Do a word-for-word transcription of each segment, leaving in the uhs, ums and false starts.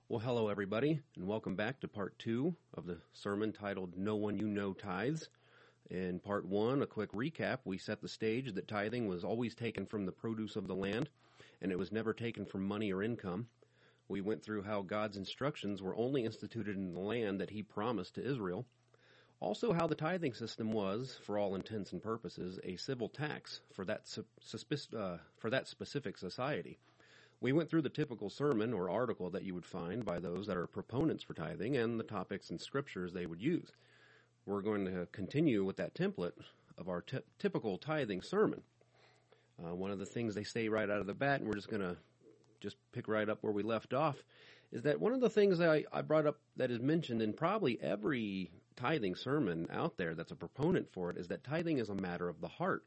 Well, hello, everybody, and welcome back to part two of the sermon titled No One You Know Tithes. In part one, a quick recap, we set the stage that tithing was always taken from the produce of the land, and it was never taken from money or income. We went through how God's instructions were only instituted in the land that He promised to Israel. Also, how the tithing system was, for all intents and purposes, a civil tax for that, su- suspic- uh, for that specific society. We went through the typical sermon or article that you would find by those that are proponents for tithing and the topics and scriptures they would use. We're going to continue with that template of our t- typical tithing sermon. Uh, one of the things they say right out of the bat, and we're just going to just pick right up where we left off, is that one of the things that I, I brought up that is mentioned in probably every tithing sermon out there that's a proponent for it is that tithing is a matter of the heart.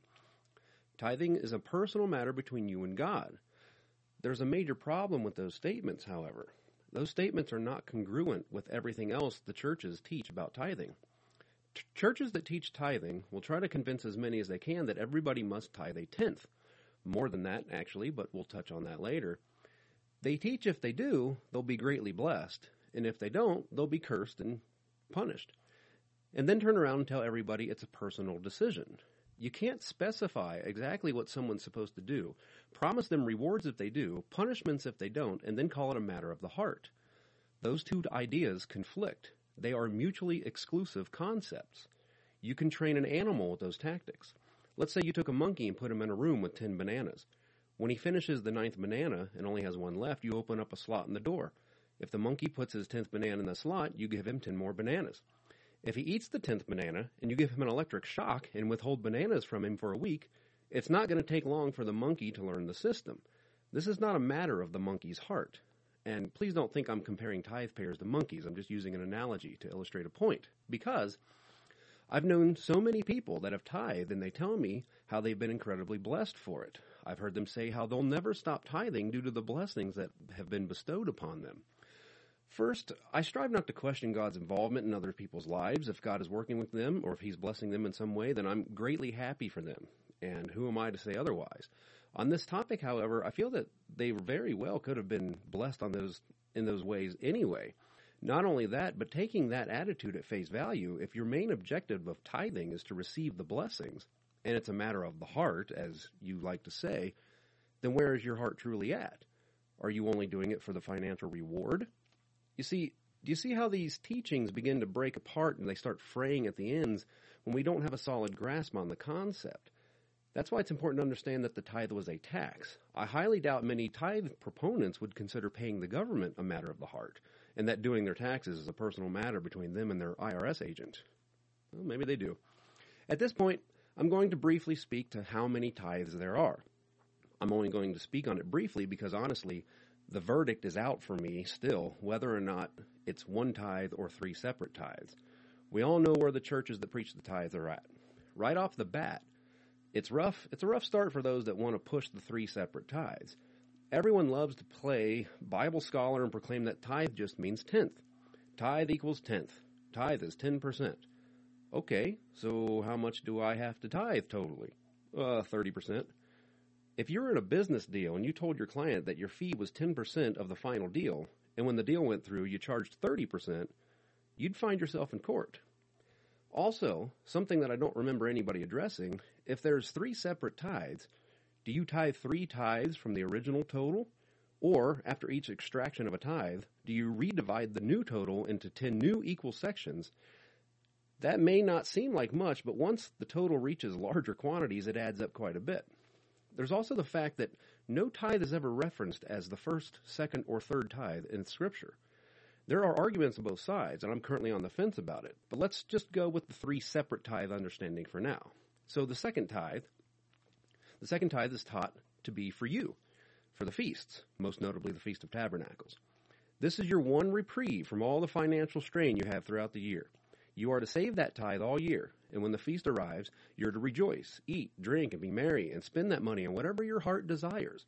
Tithing is a personal matter between you and God. There's a major problem with those statements, however. Those statements are not congruent with everything else the churches teach about tithing. Ch- churches that teach tithing will try to convince as many as they can that everybody must tithe a tenth. More than that, actually, but we'll touch on that later. They teach if they do, they'll be greatly blessed, and if they don't, they'll be cursed and punished. And then turn around and tell everybody it's a personal decision. You can't specify exactly what someone's supposed to do, promise them rewards if they do, punishments if they don't, and then call it a matter of the heart. Those two ideas conflict. They are mutually exclusive concepts. You can train an animal with those tactics. Let's say you took a monkey and put him in a room with ten bananas. When he finishes the ninth banana and only has one left, you open up a slot in the door. If the monkey puts his tenth banana in the slot, you give him ten more bananas. If he eats the tenth banana and you give him an electric shock and withhold bananas from him for a week, it's not going to take long for the monkey to learn the system. This is not a matter of the monkey's heart. And please don't think I'm comparing tithe payers to monkeys. I'm just using an analogy to illustrate a point. Because I've known so many people that have tithed and they tell me how they've been incredibly blessed for it. I've heard them say how they'll never stop tithing due to the blessings that have been bestowed upon them. First, I strive not to question God's involvement in other people's lives. If God is working with them or if He's blessing them in some way, then I'm greatly happy for them. And who am I to say otherwise? On this topic, however, I feel that they very well could have been blessed on those in those ways anyway. Not only that, but taking that attitude at face value, if your main objective of tithing is to receive the blessings, and it's a matter of the heart, as you like to say, then where is your heart truly at? Are you only doing it for the financial reward? You see, do you see how these teachings begin to break apart and they start fraying at the ends when we don't have a solid grasp on the concept? That's why it's important to understand that the tithe was a tax. I highly doubt many tithe proponents would consider paying the government a matter of the heart, and that doing their taxes is a personal matter between them and their I R S agent. Well, maybe they do. At this point, I'm going to briefly speak to how many tithes there are. I'm only going to speak on it briefly because, honestly, the verdict is out for me still, whether or not it's one tithe or three separate tithes. We all know where the churches that preach the tithes are at. Right off the bat, it's rough. It's a rough start for those that want to push the three separate tithes. Everyone loves to play Bible scholar and proclaim that tithe just means tenth. Tithe equals tenth. Tithe is ten percent. Okay, so how much do I have to tithe totally? Uh, thirty percent. If you were in a business deal and you told your client that your fee was ten percent of the final deal, and when the deal went through you charged thirty percent, you'd find yourself in court. Also, something that I don't remember anybody addressing, if there's three separate tithes, do you tithe three tithes from the original total? Or, after each extraction of a tithe, do you redivide the new total into ten new equal sections? That may not seem like much, but once the total reaches larger quantities, it adds up quite a bit. There's also the fact that no tithe is ever referenced as the first, second, or third tithe in Scripture. There are arguments on both sides, and I'm currently on the fence about it, but let's just go with the three separate tithe understanding for now. So the second tithe, the second tithe is taught to be for you, for the feasts, most notably the Feast of Tabernacles. This is your one reprieve from all the financial strain you have throughout the year. You are to save that tithe all year, and when the feast arrives, you're to rejoice, eat, drink, and be merry, and spend that money on whatever your heart desires.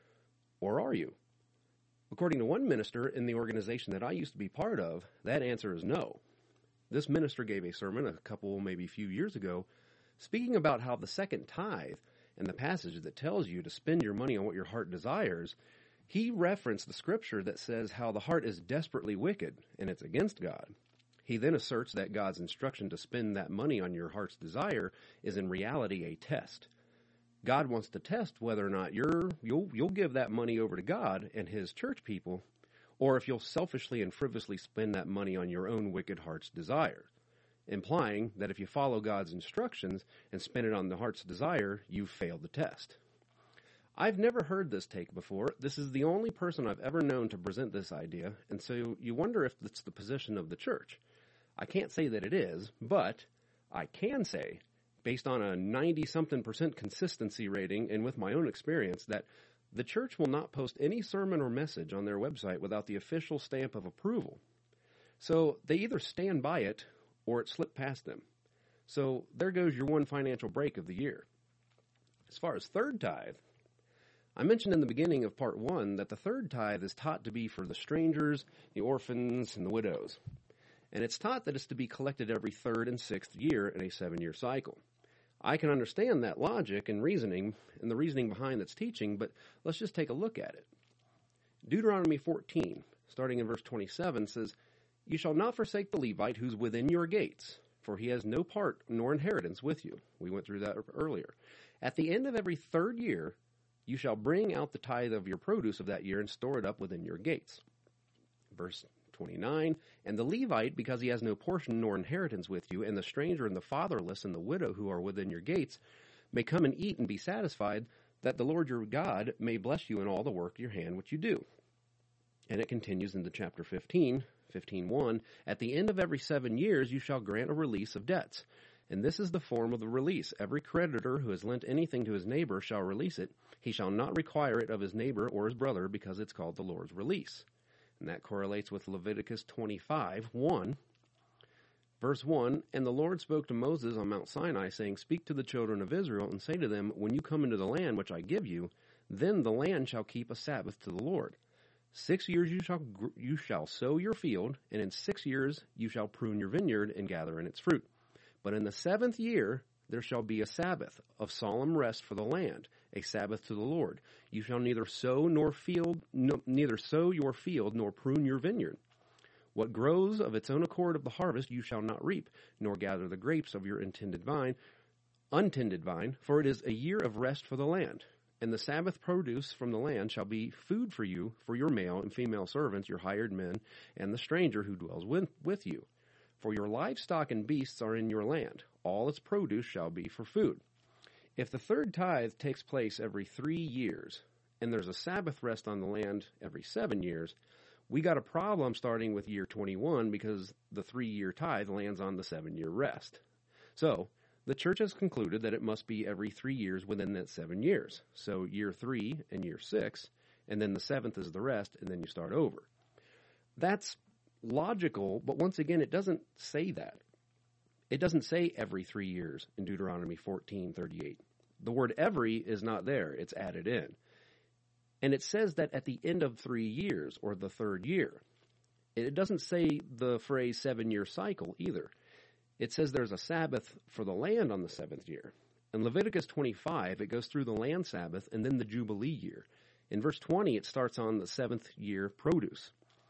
Or are you? According to one minister in the organization that I used to be part of, that answer is no. This minister gave a sermon a couple, maybe few years ago, speaking about how the second tithe and the passage that tells you to spend your money on what your heart desires He referenced the scripture that says how the heart is desperately wicked and it's against God. He then asserts that God's instruction to spend that money on your heart's desire is in reality a test. God wants to test whether or not you're, you'll, you'll give that money over to God and his church people, or if you'll selfishly and frivolously spend that money on your own wicked heart's desire, implying that if you follow God's instructions and spend it on the heart's desire, you've failed the test. I've never heard this take before. This is the only person I've ever known to present this idea, and so you wonder if it's the position of the church. I can't say that it is, but I can say, based on a ninety-something percent consistency rating and with my own experience, that the church will not post any sermon or message on their website without the official stamp of approval. So they either stand by it or it slipped past them. So there goes your one financial break of the year. As far as third tithe, I mentioned in the beginning of part one that the third tithe is taught to be for the strangers, the orphans, and the widows. And it's taught that it's to be collected every third and sixth year in a seven-year cycle. I can understand that logic and reasoning and the reasoning behind its teaching, but let's just take a look at it. Deuteronomy fourteen, starting in verse twenty-seven, says, "You shall not forsake the Levite who's within your gates, for he has no part nor inheritance with you." We went through that earlier. "At the end of every third year, you shall bring out the tithe of your produce of that year and store it up within your gates." Verse twenty-nine, "And the Levite, because he has no portion nor inheritance with you, and the stranger and the fatherless and the widow who are within your gates, may come and eat and be satisfied, that the Lord your God may bless you in all the work of your hand which you do." And it continues into chapter fifteen, fifteen one, "At the end of every seven years you shall grant a release of debts. And this is the form of the release. Every creditor who has lent anything to his neighbor shall release it. He shall not require it of his neighbor or his brother, because it's called the Lord's release." And that correlates with Leviticus twenty-five, one. Verse one, "And the Lord spoke to Moses on Mount Sinai, saying, Speak to the children of Israel, and say to them, When you come into the land which I give you, then the land shall keep a Sabbath to the Lord. Six years you shall you shall sow your field, and in six years you shall prune your vineyard and gather in its fruit. But in the seventh year there shall be a Sabbath of solemn rest for the land, a Sabbath to the Lord. You shall neither sow nor field, no, neither sow your field nor prune your vineyard. What grows of its own accord of the harvest you shall not reap, nor gather the grapes of your intended vine, untended vine, for it is a year of rest for the land. And the Sabbath produce from the land shall be food for you, for your male and female servants, your hired men, and the stranger who dwells with, with you. For your livestock and beasts are in your land. All its produce shall be for food. If the third tithe takes place every three years, and there's a Sabbath rest on the land every seven years, we got a problem starting with year twenty-one because the three-year tithe lands on the seven-year rest. So, the church has concluded that it must be every three years within that seven years. So, year three and year six, and then the seventh is the rest, and then you start over. That's logical, but once again, it doesn't say that. It doesn't say every three years in Deuteronomy fourteen thirty-eight. The word every is not there. It's added in. And it says that at the end of three years, or the third year. It doesn't say the phrase seven-year cycle either. It says there's a Sabbath for the land on the seventh year. In Leviticus twenty-five, it goes through the land Sabbath and then the Jubilee year. In verse twenty, it starts on the seventh year produce.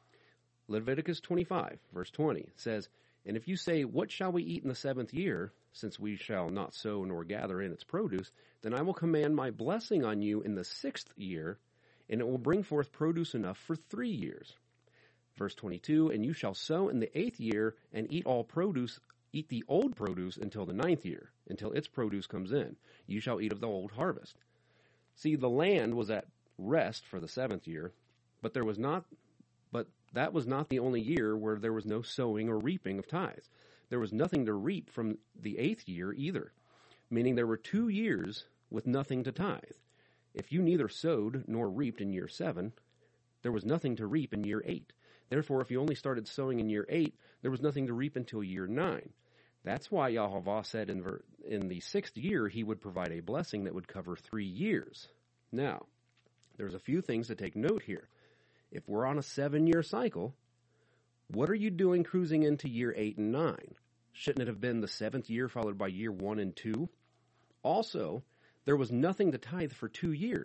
Leviticus twenty-five, verse twenty, says, "And if you say, What shall we eat in the seventh year, since we shall not sow nor gather in its produce, then I will command my blessing on you in the sixth year, and it will bring forth produce enough for three years." Verse twenty-two, "And you shall sow in the eighth year, and eat all produce, eat the old produce until the ninth year, until its produce comes in. You shall eat of the old harvest." See, the land was at rest for the seventh year, but there was not, but that was not the only year where there was no sowing or reaping of tithes. There was nothing to reap from the eighth year either, meaning there were two years with nothing to tithe. If you neither sowed nor reaped in year seven, there was nothing to reap in year eight. Therefore, if you only started sowing in year eight, there was nothing to reap until year nine. That's why Yahovah said in, ver- in the sixth year he would provide a blessing that would cover three years. Now, there's a few things to take note here. If we're on a seven-year cycle, what are you doing cruising into year eight and nine? Shouldn't it have been the seventh year followed by year one and two? Also, there was nothing to tithe for two years.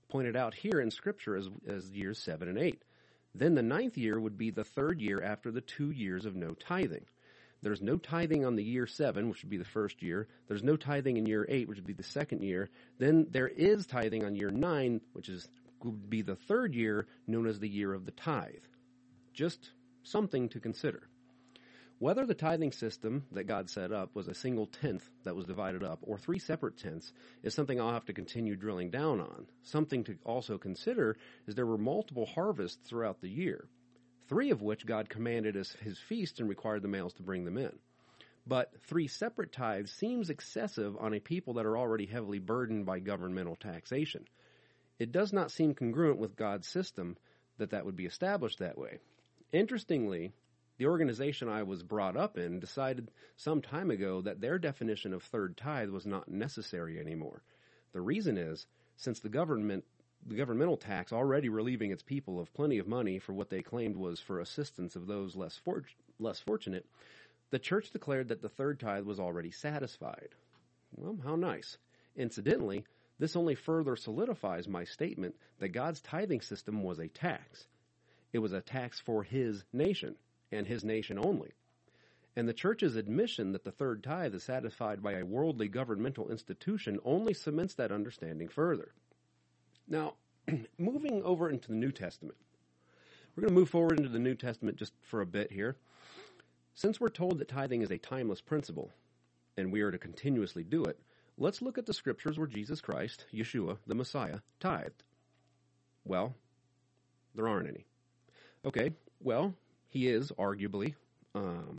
pointed out here in Scripture as, as years seven and eight. Then the ninth year would be the third year after the two years of no tithing. There's no tithing on the year seven, which would be the first year. There's no tithing in year eight, which would be the second year. Then there is tithing on year nine, which is would be the third year, known as the year of the tithe. Just something to consider. Whether the tithing system that God set up was a single tenth that was divided up or three separate tenths is something I'll have to continue drilling down on. Something to also consider is there were multiple harvests throughout the year, three of which God commanded as his feast and required the males to bring them in. But three separate tithes seems excessive on a people that are already heavily burdened by governmental taxation. It does not seem congruent with God's system that that would be established that way. Interestingly, the organization I was brought up in decided some time ago that their definition of third tithe was not necessary anymore. The reason is, since the government, the governmental tax already relieving its people of plenty of money for what they claimed was for assistance of those less for, less fortunate, the church declared that the third tithe was already satisfied. Well, how nice. Incidentally, this only further solidifies my statement that God's tithing system was a tax. It was a tax for his nation, and his nation only. And the church's admission that the third tithe is satisfied by a worldly governmental institution only cements that understanding further. Now, moving over into the New Testament. We're going to move forward into the New Testament just for a bit here. Since we're told that tithing is a timeless principle, and we are to continuously do it, let's look at the scriptures where Jesus Christ, Yeshua, the Messiah, tithed. Well, there aren't any. Okay, well, he is arguably, um,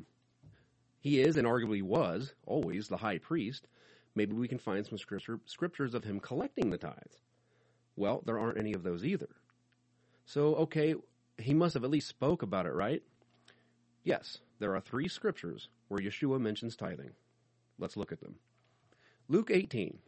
he is and arguably was always the high priest. Maybe we can find some scripture, scriptures of him collecting the tithes. Well, there aren't any of those either. So, okay, he must have at least spoke about it, right? Yes, there are three scriptures where Yeshua mentions tithing. Let's look at them. Luke eighteen.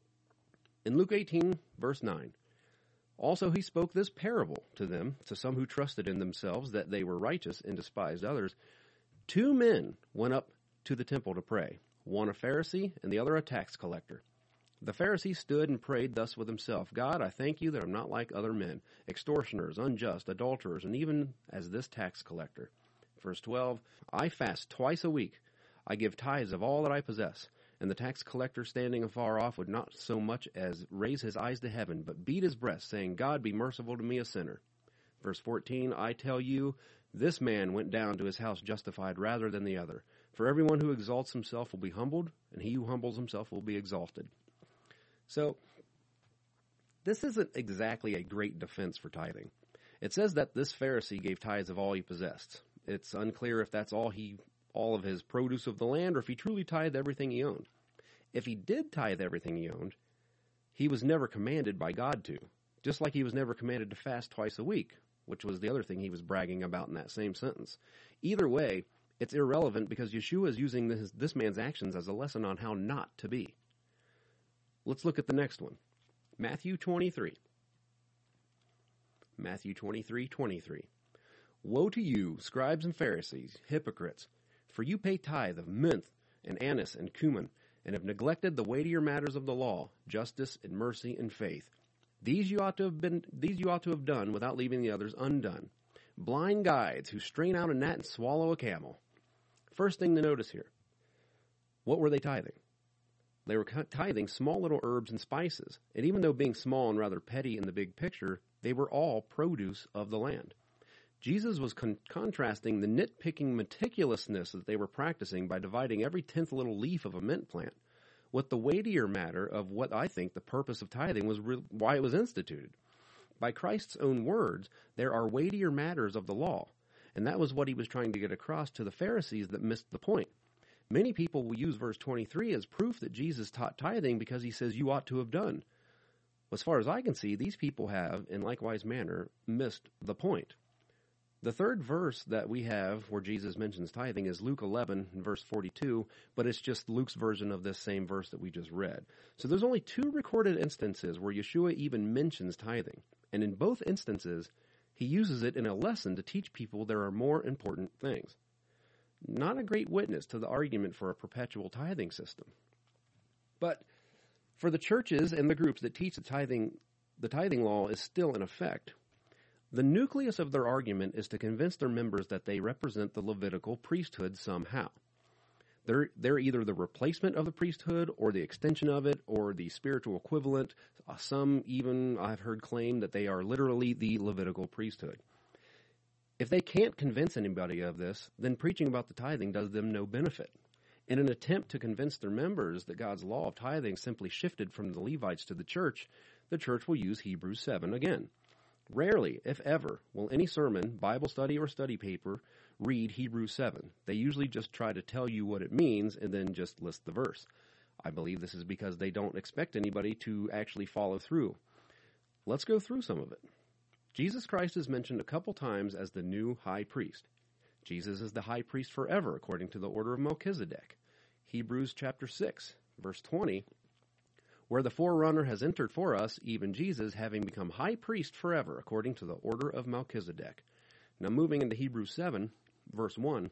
In Luke eighteen, verse nine, also he spoke this parable to them, to some who trusted in themselves that they were righteous and despised others. Two men went up to the temple to pray, one a Pharisee and the other a tax collector. The Pharisee stood and prayed thus with himself, God, I thank you that I'm not like other men, extortioners, unjust, adulterers, and even as this tax collector. Verse twelve, I fast twice a week. I give tithes of all that I possess. And the tax collector standing afar off would not so much as raise his eyes to heaven, but beat his breast, saying, God, be merciful to me, a sinner. Verse fourteen, I tell you, this man went down to his house justified rather than the other. For everyone who exalts himself will be humbled, and he who humbles himself will be exalted. So, this isn't exactly a great defense for tithing. It says that this Pharisee gave tithes of all he possessed. It's unclear if that's all he all of his produce of the land, or if he truly tithed everything he owned. If he did tithe everything he owned, he was never commanded by God to, just like he was never commanded to fast twice a week, which was the other thing he was bragging about in that same sentence. Either way, it's irrelevant because Yeshua is using this, this man's actions as a lesson on how not to be. Let's look at the next one. Matthew twenty-three. Matthew twenty-three, twenty-three. Woe to you, scribes and Pharisees, hypocrites! For you pay tithe of mint and anise and cumin, and have neglected the weightier matters of the law, justice and mercy and faith. These you ought to have been, these you ought to have done without leaving the others undone. Blind guides who strain out a gnat and swallow a camel. First thing to notice here. What were they tithing? They were tithing small little herbs and spices, and even though being small and rather petty in the big picture, they were all produce of the land. Jesus was con- contrasting the nitpicking meticulousness that they were practicing by dividing every tenth little leaf of a mint plant with the weightier matter of what I think the purpose of tithing was, re- why it was instituted. By Christ's own words, there are weightier matters of the law, and that was what he was trying to get across to the Pharisees that missed the point. Many people will use verse twenty-three as proof that Jesus taught tithing because he says you ought to have done. As far as I can see, these people have, in likewise manner, missed the point. The third verse that we have where Jesus mentions tithing is Luke eleven, verse forty-two, but it's just Luke's version of this same verse that we just read. So there's only two recorded instances where Yeshua even mentions tithing, and in both instances, he uses it in a lesson to teach people there are more important things. Not a great witness to the argument for a perpetual tithing system. But for the churches and the groups that teach that tithing the tithing law is still in effect. The nucleus of their argument is to convince their members that they represent the Levitical priesthood somehow. They're, they're either the replacement of the priesthood or the extension of it or the spiritual equivalent. Uh, some even, I've heard, claim that they are literally the Levitical priesthood. If they can't convince anybody of this, then preaching about the tithing does them no benefit. In an attempt to convince their members that God's law of tithing simply shifted from the Levites to the church, the church will use Hebrews seven again. Rarely, if ever, will any sermon, Bible study, or study paper read Hebrews seven. They usually just try to tell you what it means and then just list the verse. I believe this is because they don't expect anybody to actually follow through. Let's go through some of it. Jesus Christ is mentioned a couple times as the new high priest. Jesus is the high priest forever, according to the order of Melchizedek. Hebrews chapter six, verse twenty, where the forerunner has entered for us, even Jesus, having become high priest forever, according to the order of Melchizedek. Now moving into Hebrews seven, verse one,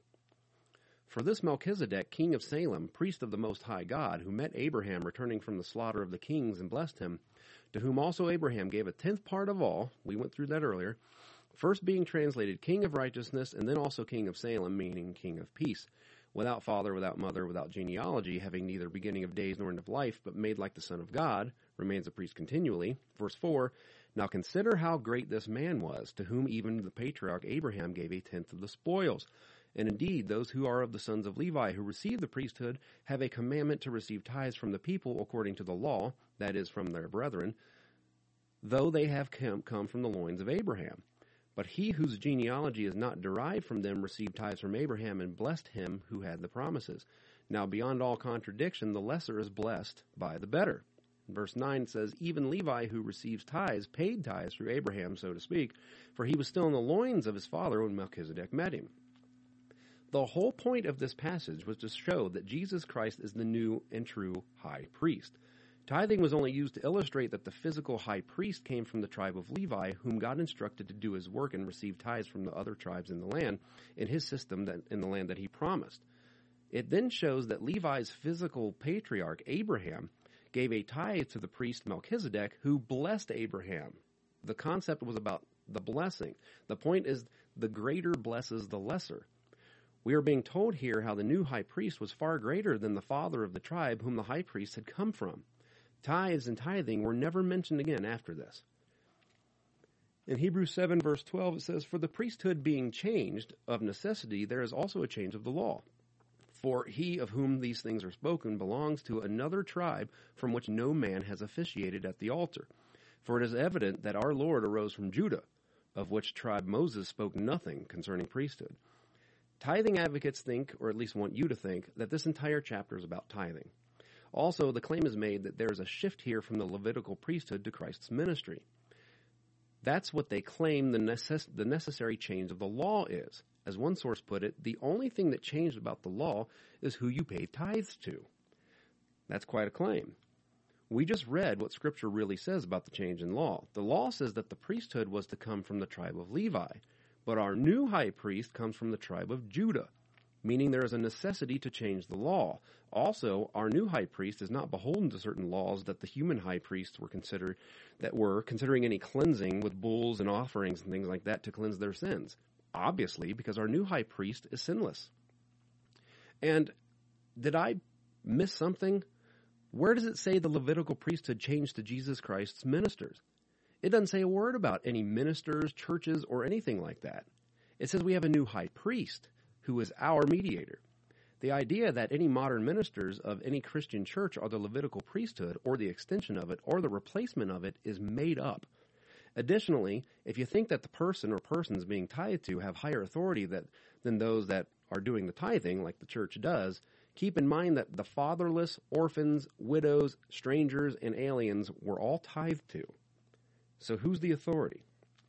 for this Melchizedek, king of Salem, priest of the Most High God, who met Abraham returning from the slaughter of the kings and blessed him, to whom also Abraham gave a tenth part of all, we went through that earlier, first being translated king of righteousness, and then also king of Salem, meaning king of peace, without father, without mother, without genealogy, having neither beginning of days nor end of life, but made like the Son of God, remains a priest continually. Verse four, now consider how great this man was, to whom even the patriarch Abraham gave a tenth of the spoils. And indeed, those who are of the sons of Levi, who receive the priesthood, have a commandment to receive tithes from the people according to the law, that is, from their brethren, though they have come, come from the loins of Abraham. But he whose genealogy is not derived from them received tithes from Abraham and blessed him who had the promises. Now beyond all contradiction, the lesser is blessed by the better. Verse nine says, even Levi who receives tithes paid tithes through Abraham, so to speak, for he was still in the loins of his father when Melchizedek met him. The whole point of this passage was to show that Jesus Christ is the new and true high priest. Tithing was only used to illustrate that the physical high priest came from the tribe of Levi, whom God instructed to do his work and receive tithes from the other tribes in the land, in his system that, in the land that he promised. It then shows that Levi's physical patriarch, Abraham, gave a tithe to the priest Melchizedek, who blessed Abraham. The concept was about the blessing. The point is, the greater blesses the lesser. We are being told here how the new high priest was far greater than the father of the tribe whom the high priest had come from. Tithes and tithing were never mentioned again after this. In Hebrews seven, verse twelve, it says, for the priesthood being changed, of necessity, there is also a change of the law. For he of whom these things are spoken belongs to another tribe from which no man has officiated at the altar. For it is evident that our Lord arose from Judah, of which tribe Moses spoke nothing concerning priesthood. Tithing advocates think, or at least want you to think, that this entire chapter is about tithing. Also, the claim is made that there is a shift here from the Levitical priesthood to Christ's ministry. That's what they claim the, necess- the necessary change of the law is. As one source put it, the only thing that changed about the law is who you pay tithes to. That's quite a claim. We just read what Scripture really says about the change in law. The law says that the priesthood was to come from the tribe of Levi, but our new high priest comes from the tribe of Judah, meaning there is a necessity to change the law. Also, our new high priest is not beholden to certain laws that the human high priests were considered, that were considering any cleansing with bulls and offerings and things like that to cleanse their sins. Obviously, because our new high priest is sinless. And did I miss something? Where does it say the Levitical priesthood changed to Jesus Christ's ministers? It doesn't say a word about any ministers, churches, or anything like that. It says we have a new high priest who is our mediator. The idea that any modern ministers of any Christian church are the Levitical priesthood, or the extension of it, or the replacement of it, is made up. Additionally, if you think that the person or persons being tithed to have higher authority that, than those that are doing the tithing, like the church does, keep in mind that the fatherless, orphans, widows, strangers, and aliens were all tithed to. So who's the authority?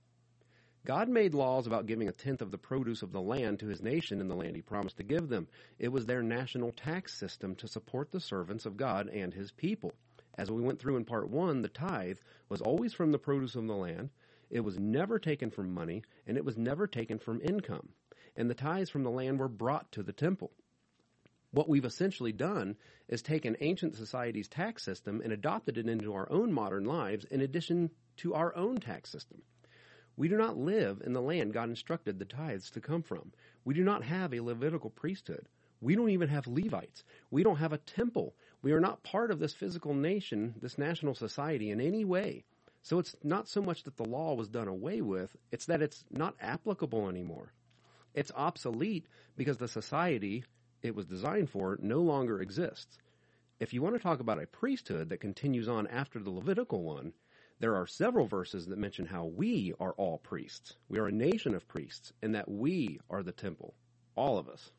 God made laws about giving a tenth of the produce of the land to his nation in the land he promised to give them. It was their national tax system to support the servants of God and his people. As we went through in part one, the tithe was always from the produce of the land. It was never taken from money, and it was never taken from income. And the tithes from the land were brought to the temple. What we've essentially done is taken ancient society's tax system and adopted it into our own modern lives in addition to our own tax system. We do not live in the land God instructed the tithes to come from. We do not have a Levitical priesthood. We don't even have Levites. We don't have a temple. We are not part of this physical nation, this national society in any way. So it's not so much that the law was done away with, it's that it's not applicable anymore. It's obsolete because the society it was designed for no longer exists. If you want to talk about a priesthood that continues on after the Levitical one, there are several verses that mention how we are all priests. We are a nation of priests, and that we are the temple, all of us.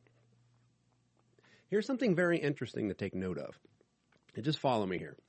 Here's something very interesting to take note of. And just follow me here.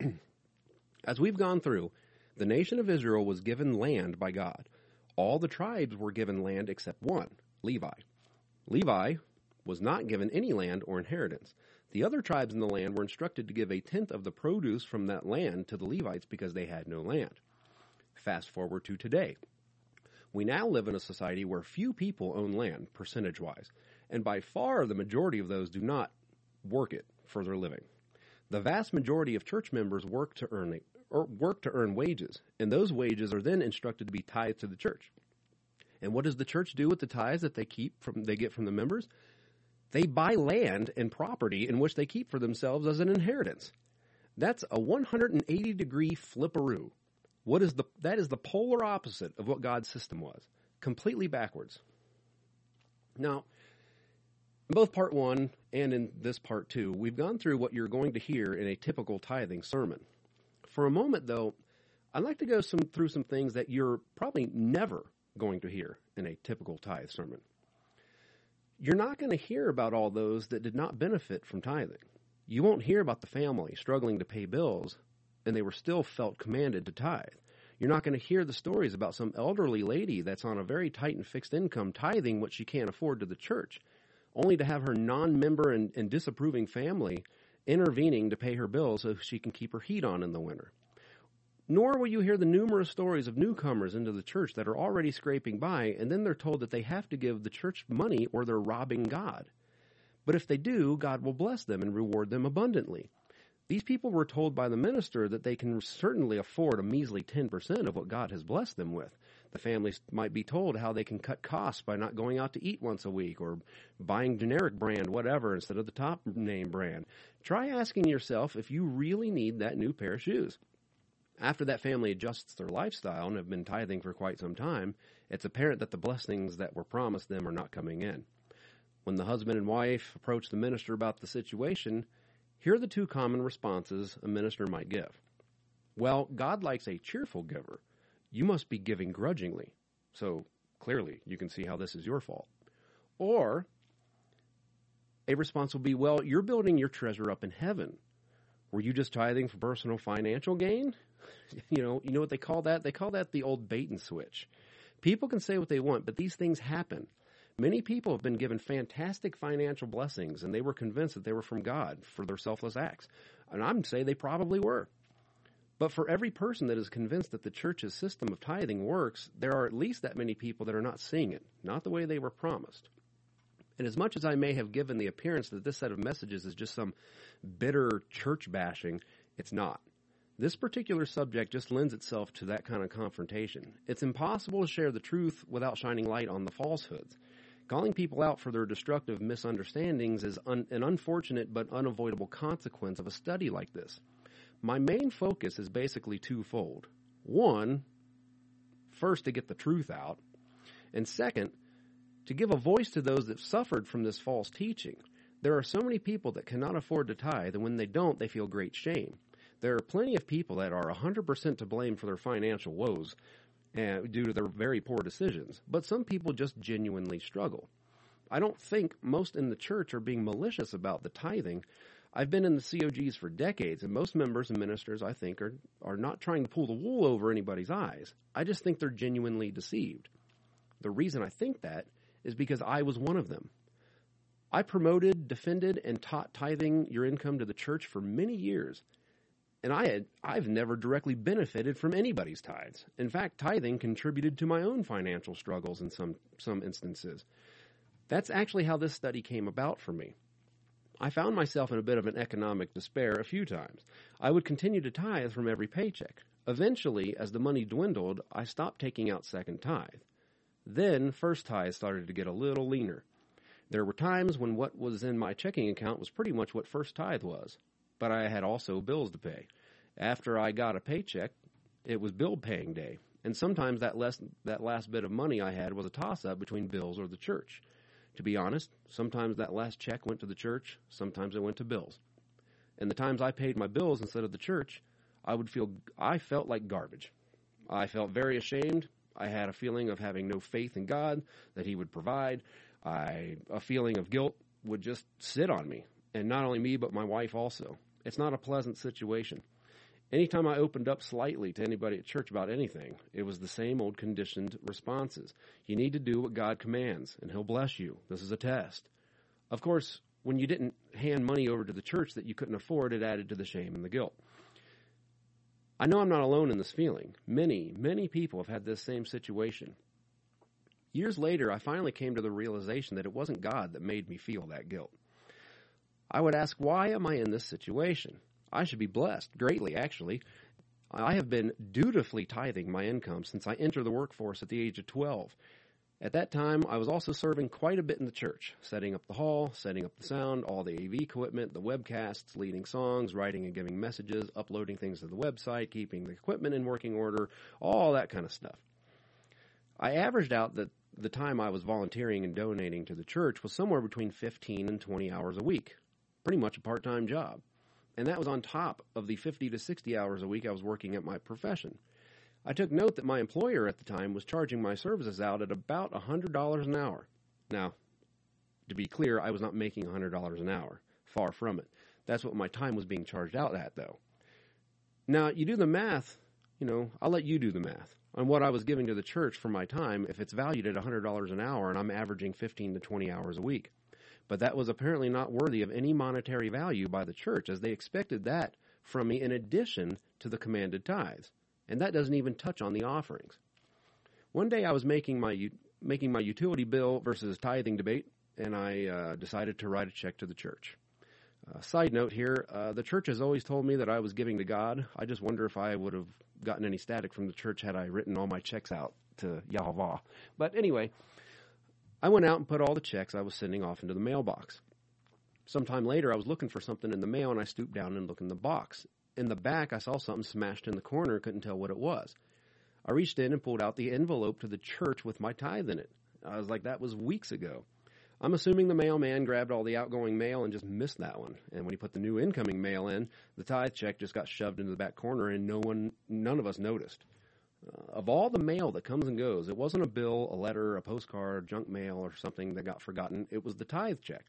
As we've gone through, the nation of Israel was given land by God. All the tribes were given land except one, Levi. Levi was not given any land or inheritance. The other tribes in the land were instructed to give a tenth of the produce from that land to the Levites because they had no land. Fast forward to today. We now live in a society where few people own land, percentage-wise, and by far the majority of those do not work it for their living. The vast majority of church members work to earn it, or work to earn wages, and those wages are then instructed to be tithed to the church. And what does the church do with the tithes that they keep from they get from the members? They buy land and property in which they keep for themselves as an inheritance. That's a one hundred eighty degree flipperoo. What is the that is the polar opposite of what God's system was. Completely backwards. Now, in both part one and in this part two, we've gone through what you're going to hear in a typical tithing sermon. For a moment, though, I'd like to go some, through some things that you're probably never going to hear in a typical tithe sermon. You're not going to hear about all those that did not benefit from tithing. You won't hear about the family struggling to pay bills, and they were still felt commanded to tithe. You're not going to hear the stories about some elderly lady that's on a very tight and fixed income tithing what she can't afford to the church, only to have her non-member and, and disapproving family intervening to pay her bills so she can keep her heat on in the winter. Nor will you hear the numerous stories of newcomers into the church that are already scraping by, and then they're told that they have to give the church money or they're robbing God. But if they do, God will bless them and reward them abundantly. These people were told by the minister that they can certainly afford a measly ten percent of what God has blessed them with. The families might be told how they can cut costs by not going out to eat once a week or buying generic brand whatever instead of the top name brand. Try asking yourself if you really need that new pair of shoes. After that family adjusts their lifestyle and have been tithing for quite some time, it's apparent that the blessings that were promised them are not coming in. When the husband and wife approach the minister about the situation, here are the two common responses a minister might give. Well, God likes a cheerful giver. You must be giving grudgingly. So clearly you can see how this is your fault. Or a response will be, well, you're building your treasure up in heaven. Were you just tithing for personal financial gain? You know, you know what they call that? They call that the old bait and switch. People can say what they want, but these things happen. Many people have been given fantastic financial blessings, and they were convinced that they were from God for their selfless acts. And I'm saying they probably were. But for every person that is convinced that the church's system of tithing works, there are at least that many people that are not seeing it, not the way they were promised. And as much as I may have given the appearance that this set of messages is just some bitter church bashing, it's not. This particular subject just lends itself to that kind of confrontation. It's impossible to share the truth without shining light on the falsehoods. Calling people out for their destructive misunderstandings is un- an unfortunate but unavoidable consequence of a study like this. My main focus is basically twofold. One, first to get the truth out, and second, to give a voice to those that suffered from this false teaching. There are so many people that cannot afford to tithe, and when they don't, they feel great shame. There are plenty of people that are one hundred percent to blame for their financial woes uh, due to their very poor decisions, but some people just genuinely struggle. I don't think most in the church are being malicious about the tithing. I've been in the C O Gs for decades, and most members and ministers, I think, are, are not trying to pull the wool over anybody's eyes. I just think they're genuinely deceived. The reason I think that is because I was one of them. I promoted, defended, and taught tithing your income to the church for many years. And I had, I've never directly benefited from anybody's tithes. In fact, tithing contributed to my own financial struggles in some, some instances. That's actually how this study came about for me. I found myself in a bit of an economic despair a few times. I would continue to tithe from every paycheck. Eventually, as the money dwindled, I stopped taking out second tithe. Then, first tithe started to get a little leaner. There were times when what was in my checking account was pretty much what first tithe was, but I had also bills to pay. After I got a paycheck, it was bill paying day, and sometimes that, less, that last bit of money I had was a toss-up between bills or the church. To be honest, sometimes that last check went to the church, sometimes it went to bills. And the times I paid my bills instead of the church, I would feel I felt like garbage. I felt very ashamed. I had a feeling of having no faith in God, that He would provide. I a feeling of guilt would just sit on me, and not only me, but my wife also. It's not a pleasant situation. Anytime I opened up slightly to anybody at church about anything, it was the same old conditioned responses. You need to do what God commands, and He'll bless you. This is a test. Of course, when you didn't hand money over to the church that you couldn't afford, it added to the shame and the guilt. I know I'm not alone in this feeling. Many, many people have had this same situation. Years later, I finally came to the realization that it wasn't God that made me feel that guilt. I would ask, why am I in this situation? I should be blessed, greatly actually. I have been dutifully tithing my income since I entered the workforce at the age of twelve. At that time, I was also serving quite a bit in the church, setting up the hall, setting up the sound, all the A V equipment, the webcasts, leading songs, writing and giving messages, uploading things to the website, keeping the equipment in working order, all that kind of stuff. I averaged out that the time I was volunteering and donating to the church was somewhere between fifteen and twenty hours a week, pretty much a part-time job. And that was on top of the fifty to sixty hours a week I was working at my profession. I took note that my employer at the time was charging my services out at about one hundred dollars an hour. Now, to be clear, I was not making one hundred dollars an hour. Far from it. That's what my time was being charged out at, though. Now, you do the math, you know, I'll let you do the math on what I was giving to the church for my time if it's valued at one hundred dollars an hour and I'm averaging fifteen to twenty hours a week. But that was apparently not worthy of any monetary value by the church, as they expected that from me in addition to the commanded tithes. And that doesn't even touch on the offerings. One day I was making my making my utility bill versus tithing debate, and I uh, decided to write a check to the church. Uh, side note here, uh, the church has always told me that I was giving to God. I just wonder if I would have gotten any static from the church had I written all my checks out to Yahweh. But anyway, I went out and put all the checks I was sending off into the mailbox. Sometime later, I was looking for something in the mail, and I stooped down and looked in the box. In the back, I saw something smashed in the corner, couldn't tell what it was. I reached in and pulled out the envelope to the church with my tithe in it. I was like, that was weeks ago. I'm assuming the mailman grabbed all the outgoing mail and just missed that one. And when he put the new incoming mail in, the tithe check just got shoved into the back corner, and no one, none of us noticed. Uh, of all the mail that comes and goes, it wasn't a bill, a letter, a postcard, junk mail, or something that got forgotten. It was the tithe check.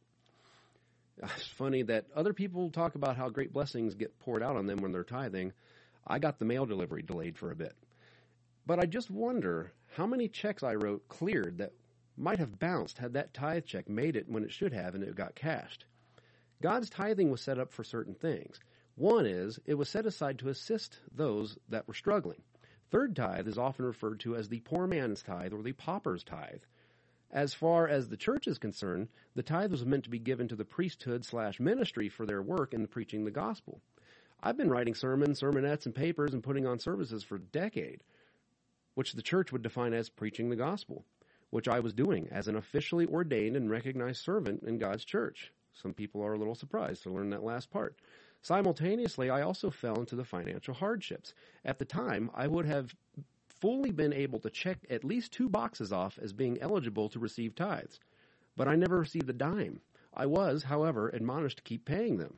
It's funny that other people talk about how great blessings get poured out on them when they're tithing. I got the mail delivery delayed for a bit. But I just wonder how many checks I wrote cleared that might have bounced had that tithe check made it when it should have and it got cashed. God's tithing was set up for certain things. One is, it was set aside to assist those that were struggling. Third tithe is often referred to as the poor man's tithe or the pauper's tithe. As far as the church is concerned, the tithe was meant to be given to the priesthood slash ministry for their work in preaching the gospel. I've been writing sermons, sermonettes, and papers and putting on services for a decade, which the church would define as preaching the gospel, which I was doing as an officially ordained and recognized servant in God's church. Some people are a little surprised to learn that last part. Simultaneously, I also fell into the financial hardships. At the time, I would have fully been able to check at least two boxes off as being eligible to receive tithes, but I never received a dime. I was, however, admonished to keep paying them.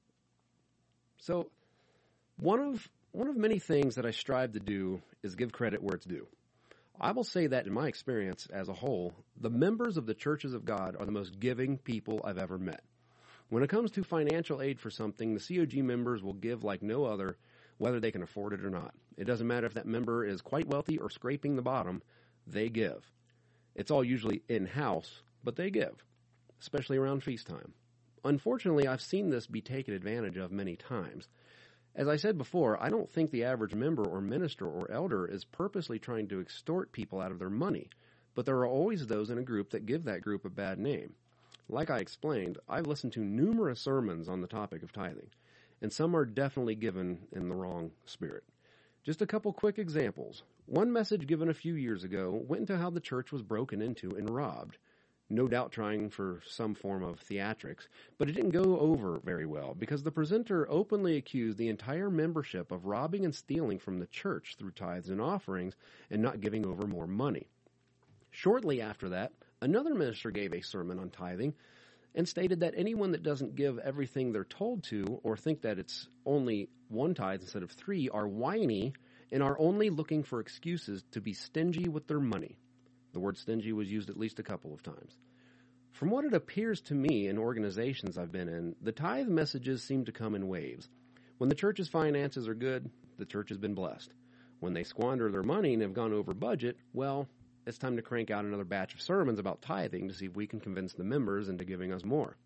So, one of one of many things that I strive to do is give credit where it's due. I will say that in my experience as a whole, the members of the churches of God are the most giving people I've ever met. When it comes to financial aid for something, the C O G members will give like no other, whether they can afford it or not. It doesn't matter if that member is quite wealthy or scraping the bottom, they give. It's all usually in-house, but they give, especially around feast time. Unfortunately, I've seen this be taken advantage of many times. As I said before, I don't think the average member or minister or elder is purposely trying to extort people out of their money, but there are always those in a group that give that group a bad name. like I explained, I've listened to numerous sermons on the topic of tithing, and some are definitely given in the wrong spirit. Just a couple quick examples. One message given a few years ago went into how the church was broken into and robbed, no doubt trying for some form of theatrics, but it didn't go over very well because the presenter openly accused the entire membership of robbing and stealing from the church through tithes and offerings and not giving over more money. Shortly after that, another minister gave a sermon on tithing and stated that anyone that doesn't give everything they're told to or think that it's only one tithe instead of three are whiny and are only looking for excuses to be stingy with their money. The word stingy was used at least a couple of times. From what it appears to me in organizations I've been in, the tithe messages seem to come in waves. When the church's finances are good, the church has been blessed. When they squander their money and have gone over budget, well, it's time to crank out another batch of sermons about tithing to see if we can convince the members into giving us more.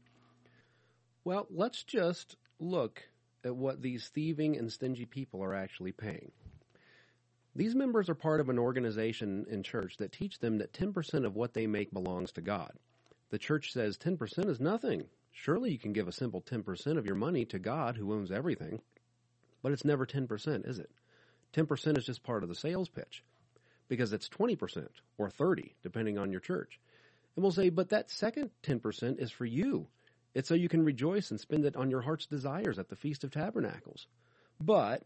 Well, let's just look at what these thieving and stingy people are actually paying. These members are part of an organization in church that teach them that ten percent of what they make belongs to God. The church says ten percent is nothing. Surely you can give a simple ten percent of your money to God who owns everything. But it's never ten percent, is it? ten percent is just part of the sales pitch, because it's twenty percent or thirty, depending on your church. And we'll say, but that second ten percent is for you. It's so you can rejoice and spend it on your heart's desires at the Feast of Tabernacles. But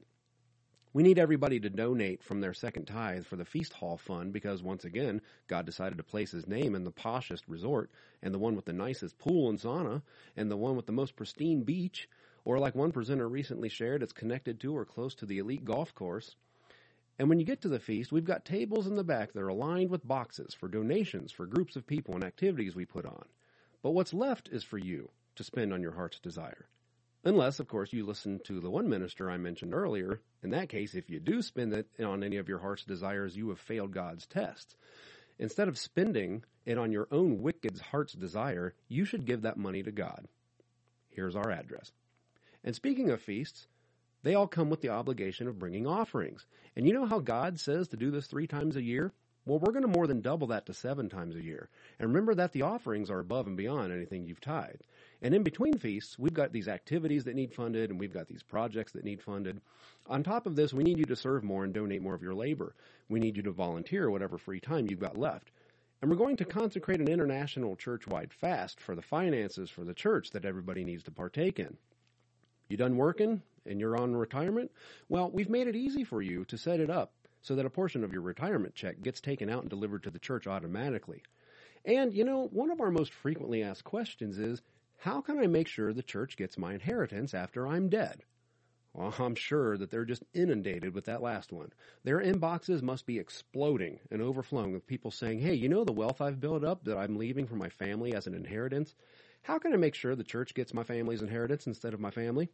we need everybody to donate from their second tithe for the Feast Hall Fund because, once again, God decided to place his name in the poshest resort and the one with the nicest pool and sauna and the one with the most pristine beach, or like one presenter recently shared, it's connected to or close to the elite golf course. And when you get to the feast, we've got tables in the back that are aligned with boxes for donations for groups of people and activities we put on. But what's left is for you to spend on your heart's desire. Unless, of course, you listen to the one minister I mentioned earlier. In that case, if you do spend it on any of your heart's desires, you have failed God's tests. Instead of spending it on your own wicked heart's desire, you should give that money to God. Here's our address. And speaking of feasts, they all come with the obligation of bringing offerings. And you know how God says to do this three times a year? Well, we're going to more than double that to seven times a year. And remember that the offerings are above and beyond anything you've tithed. And in between feasts, we've got these activities that need funded, and we've got these projects that need funded. On top of this, we need you to serve more and donate more of your labor. We need you to volunteer whatever free time you've got left. And we're going to consecrate an international church-wide fast for the finances for the church that everybody needs to partake in. You done working and you're on retirement? Well, we've made it easy for you to set it up so that a portion of your retirement check gets taken out and delivered to the church automatically. And, you know, one of our most frequently asked questions is, how can I make sure the church gets my inheritance after I'm dead? Well, I'm sure that they're just inundated with that last one. Their inboxes must be exploding and overflowing with people saying, hey, you know the wealth I've built up that I'm leaving for my family as an inheritance? How can I make sure the church gets my family's inheritance instead of my family?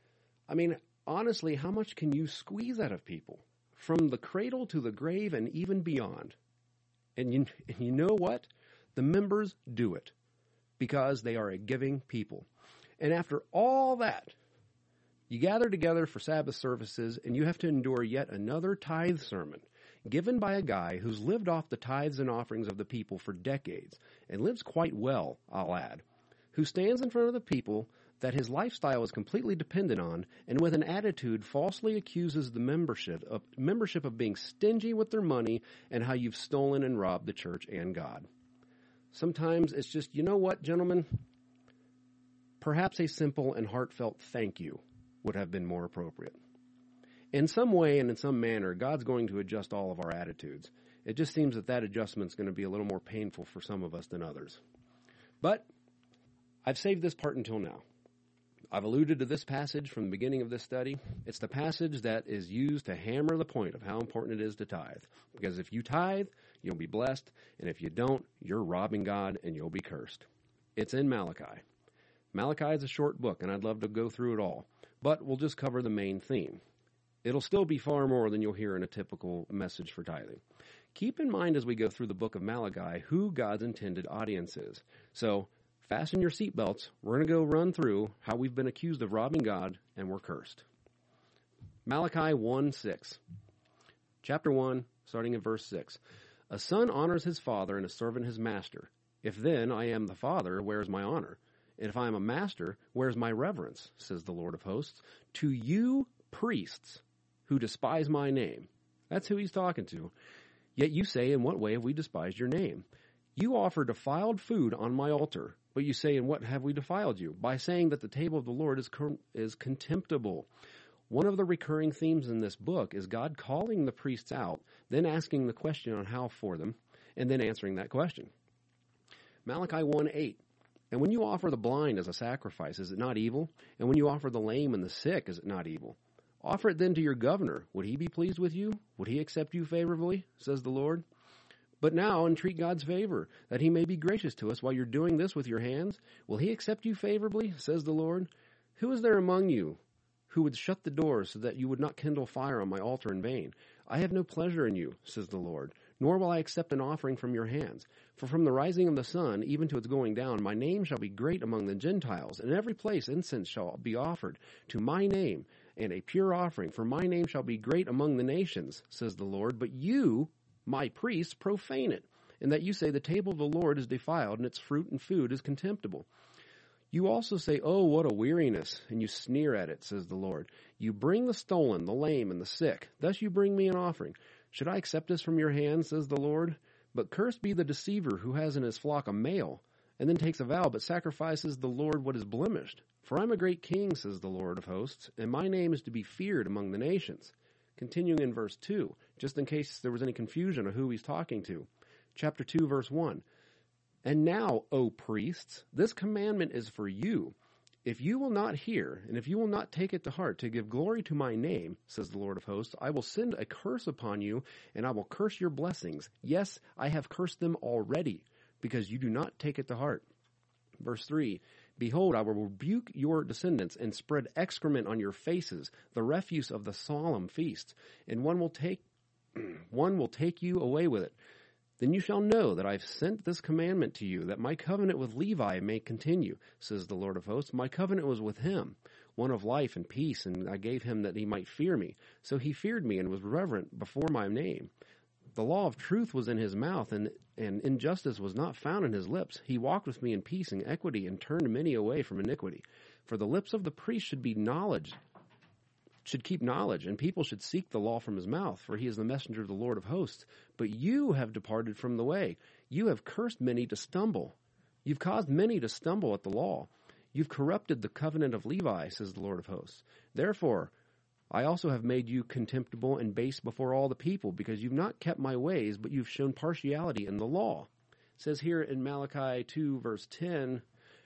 I mean, honestly, how much can you squeeze out of people? From the cradle to the grave and even beyond. And you, and you know what? The members do it because they are a giving people. And after all that, you gather together for Sabbath services and you have to endure yet another tithe sermon given by a guy who's lived off the tithes and offerings of the people for decades and lives quite well, I'll add, who stands in front of the people that his lifestyle is completely dependent on, and with an attitude falsely accuses the membership of, membership of being stingy with their money and how you've stolen and robbed the church and God. Sometimes it's just, you know what, gentlemen? Perhaps a simple and heartfelt thank you would have been more appropriate. In some way and in some manner, God's going to adjust all of our attitudes. It just seems that that adjustment's going to be a little more painful for some of us than others. But I've saved this part until now. I've alluded to this passage from the beginning of this study. It's the passage that is used to hammer the point of how important it is to tithe. Because if you tithe, you'll be blessed, and if you don't, you're robbing God and you'll be cursed. It's in Malachi. Malachi is a short book, and I'd love to go through it all, but we'll just cover the main theme. It'll still be far more than you'll hear in a typical message for tithing. Keep in mind as we go through the book of Malachi who God's intended audience is. So, fasten your seatbelts. We're going to go run through how we've been accused of robbing God and we're cursed. Malachi one six. Chapter one, starting in verse six. A son honors his father and a servant his master. If then I am the Father, where is my honor? And if I am a master, where is my reverence, says the Lord of hosts? To you priests who despise my name. That's who he's talking to. Yet you say, in what way have we despised your name? You offer defiled food on my altar, but you say, in what have we defiled you? By saying that the table of the Lord is com- is contemptible. One of the recurring themes in this book is God calling the priests out, then asking the question on how for them, and then answering that question. Malachi one eight. And when you offer the blind as a sacrifice, is it not evil? And when you offer the lame and the sick, is it not evil? Offer it then to your governor. Would he be pleased with you? Would he accept you favorably, says the Lord? But now entreat God's favor, that he may be gracious to us while you're doing this with your hands. Will he accept you favorably, says the Lord? Who is there among you who would shut the doors so that you would not kindle fire on my altar in vain? I have no pleasure in you, says the Lord, nor will I accept an offering from your hands. For from the rising of the sun, even to its going down, my name shall be great among the Gentiles. In every place incense shall be offered to my name, and a pure offering. For my name shall be great among the nations, says the Lord. But you, my priests, profane it, in that you say the table of the Lord is defiled, and its fruit and food is contemptible. You also say, oh, what a weariness, and you sneer at it, says the Lord. You bring the stolen, the lame, and the sick. Thus you bring me an offering. Should I accept this from your hand, says the Lord? But cursed be the deceiver who has in his flock a male, and then takes a vow, but sacrifices the Lord what is blemished. For I am a great king, says the Lord of hosts, and my name is to be feared among the nations. Continuing in verse two, just in case there was any confusion of who he's talking to. Chapter two, verse one. And now, O priests, this commandment is for you. If you will not hear, and if you will not take it to heart to give glory to my name, says the Lord of hosts, I will send a curse upon you, and I will curse your blessings. Yes, I have cursed them already, because you do not take it to heart. Verse three, behold, I will rebuke your descendants and spread excrement on your faces, the refuse of the solemn feasts, and one will take one will take you away with it. Then you shall know that I have sent this commandment to you, that my covenant with Levi may continue, says the Lord of hosts. My covenant was with him, one of life and peace, and I gave him that he might fear me. So he feared me and was reverent before my name. The law of truth was in his mouth, and, and injustice was not found in his lips. He walked with me in peace and equity, and turned many away from iniquity. For the lips of the priest should be knowledge, should keep knowledge, and people should seek the law from his mouth, for he is the messenger of the Lord of hosts. But you have departed from the way. You have cursed many to stumble. You've caused many to stumble at the law. You've corrupted the covenant of Levi, says the Lord of hosts. Therefore, I also have made you contemptible and base before all the people, because you've not kept my ways, but you've shown partiality in the law. It says here in Malachi two, verse ten,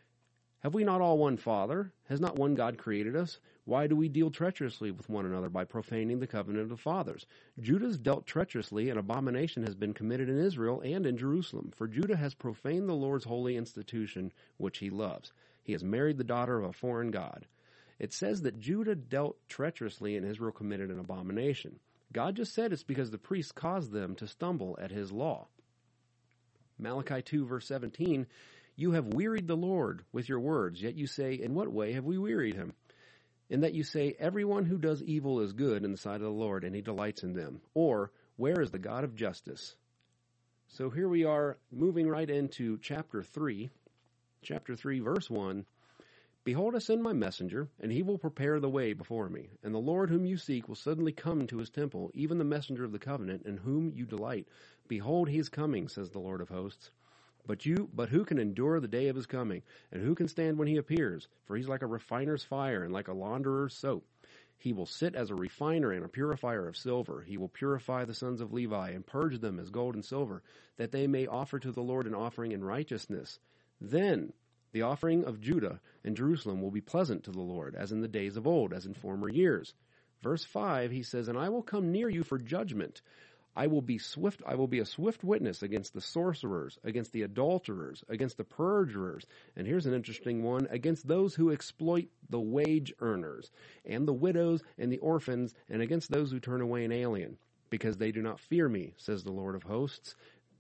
have we not all one Father? Has not one God created us? Why do we deal treacherously with one another by profaning the covenant of the fathers? Judah's dealt treacherously, and abomination has been committed in Israel and in Jerusalem. For Judah has profaned the Lord's holy institution, which he loves. He has married the daughter of a foreign god. It says that Judah dealt treacherously and Israel committed an abomination. God just said it's because the priests caused them to stumble at his law. Malachi two, verse seventeen, you have wearied the Lord with your words, yet you say, in what way have we wearied him? In that you say, everyone who does evil is good in the sight of the Lord, and he delights in them. Or, where is the God of justice? So here we are, moving right into chapter three. Chapter three, verse one. Behold, I send my messenger, and he will prepare the way before me. And the Lord whom you seek will suddenly come to his temple, even the messenger of the covenant, in whom you delight. Behold, he is coming, says the Lord of hosts. But you, but who can endure the day of his coming? And who can stand when he appears? For he's like a refiner's fire and like a launderer's soap. He will sit as a refiner and a purifier of silver. He will purify the sons of Levi and purge them as gold and silver, that they may offer to the Lord an offering in righteousness. Then the offering of Judah and Jerusalem will be pleasant to the Lord, as in the days of old, as in former years. Verse five, he says, and I will come near you for judgment. I will be swift, I will be a swift witness against the sorcerers, against the adulterers, against the perjurers, and here's an interesting one, against those who exploit the wage earners, and the widows and the orphans, and against those who turn away an alien, because they do not fear me, says the Lord of hosts.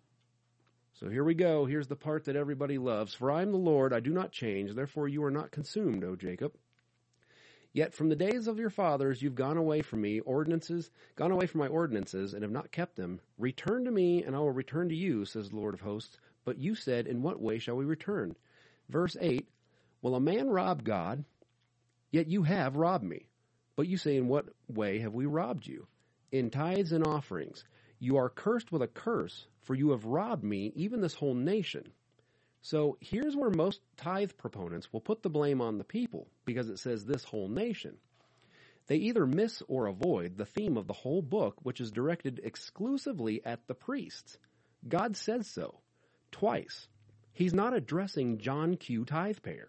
So here we go. Here's the part that everybody loves. For I am the Lord, I do not change, therefore you are not consumed, O Jacob. Yet from the days of your fathers you've gone away from me, ordinances, gone away from my ordinances, and have not kept them. Return to me, and I will return to you, says the Lord of hosts. But you said, in what way shall we return? Verse eight, will a man rob God? Yet you have robbed me. But you say, in what way have we robbed you? In tithes and offerings. You are cursed with a curse, for you have robbed me, even this whole nation. So here's where most tithe proponents will put the blame on the people, because it says this whole nation. They either miss or avoid the theme of the whole book, which is directed exclusively at the priests. God says so, twice. He's not addressing John Q. Tithepayer.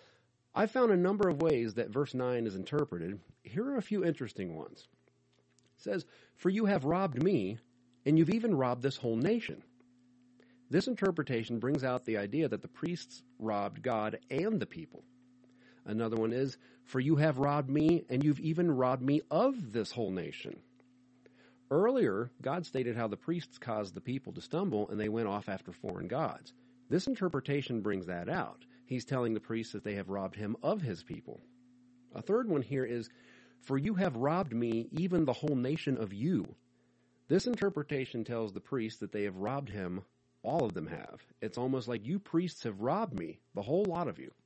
I found a number of ways that verse nine is interpreted. Here are a few interesting ones. It says, for you have robbed me, and you've even robbed this whole nation. This interpretation brings out the idea that the priests robbed God and the people. Another one is, for you have robbed me, and you've even robbed me of this whole nation. Earlier, God stated how the priests caused the people to stumble, and they went off after foreign gods. This interpretation brings that out. He's telling the priests that they have robbed him of his people. A third one here is, for you have robbed me, even the whole nation of you. This interpretation tells the priests that they have robbed him. All of them have. It's almost like you priests have robbed me, the whole lot of you.